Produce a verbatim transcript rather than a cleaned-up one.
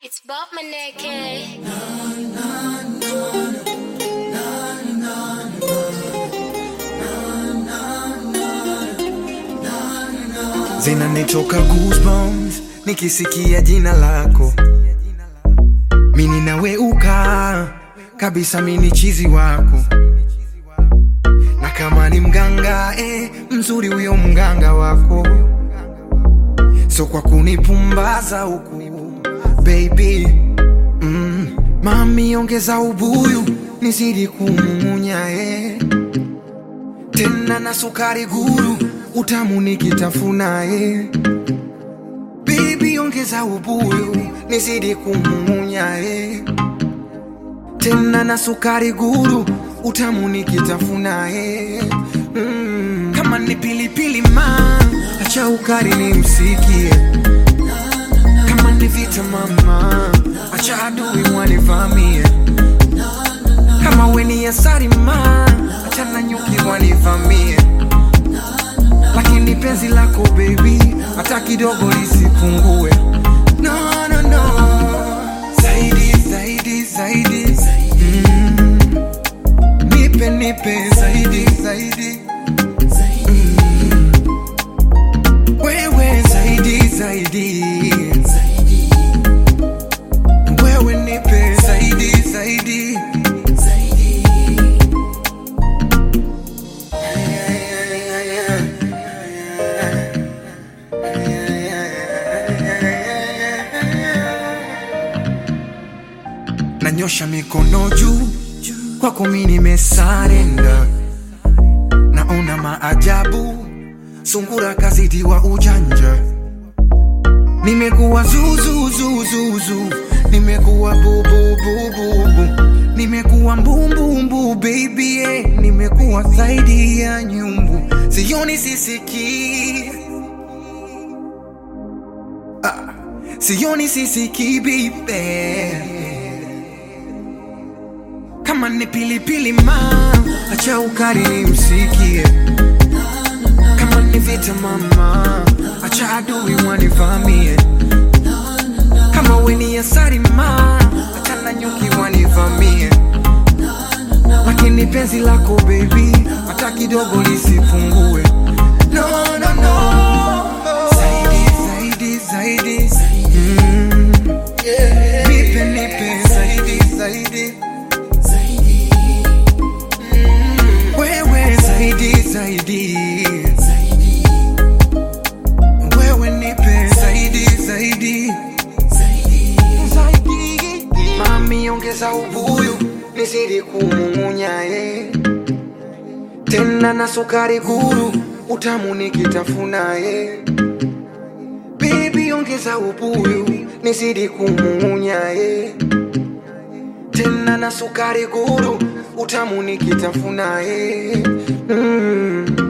It's Bob Maneke. Zinanitoka goosebumps nikisikia jina lako. Mimi naweuka kabisa, mimi chizi wako. Na kama ni mganga eh, mzuri huyo mganga wako. So kwa kunipumbaza huku baby, mm, mami ongeza ubuyu nizidi kumumunya eh. Tena na sukari guru utamu nikitafuna eh. Baby ongeza ubuyu nizidi kumumunya eh. Tena na sukari guru utamu nikitafuna eh. mm. Kama ni pilipili ma acha ukari ni msikie. Kama ni vita mama acha adui wanivamie. Kama weni asari ma acha na nyuki wanivamie. Lakini penzi lako baby hata kidogo lisipungue. No no no, zaidi zaidi zaidi mm. Nipe nipe zaidi zaidi mm. Wewe zaidi zaidi wewe nipe zaidi zaidi. Nanyosha mikono juu kwako mimi nimesarenda. Naona maajabu sungura kazidi wa ujanja. Nimekuwa zuzu zuzu zu, nimekuwa bubu bubu bu, nimekuwa mbumbu mbu baby eh, nimekuwa zaidi ya nyumbu. Sioni sisiki ah, sioni sisiki baby. Kama ni pilipili ma acha ukari ni msikie. Kama ni vita mama acha adui wanivamie. Kama weni asari ma acha na nyuki wanivamie. Lakini penzi lako baby hata kidogo lisipungue. No no no, zaidi zaidi zaidi mm. yeah. Nipe nipe zaidi zaidi zaidi zaidi wewe nipe zaidi zaidi zaidi. Mami ongeza ubuyu nizidi kumumunya eh. Tena na sukari guru utamu nikitafuna eh. Baby ongeza ubuyu nizidi kumumunya eh. Tena na sukari guru utamu nikitafuna eh. mm.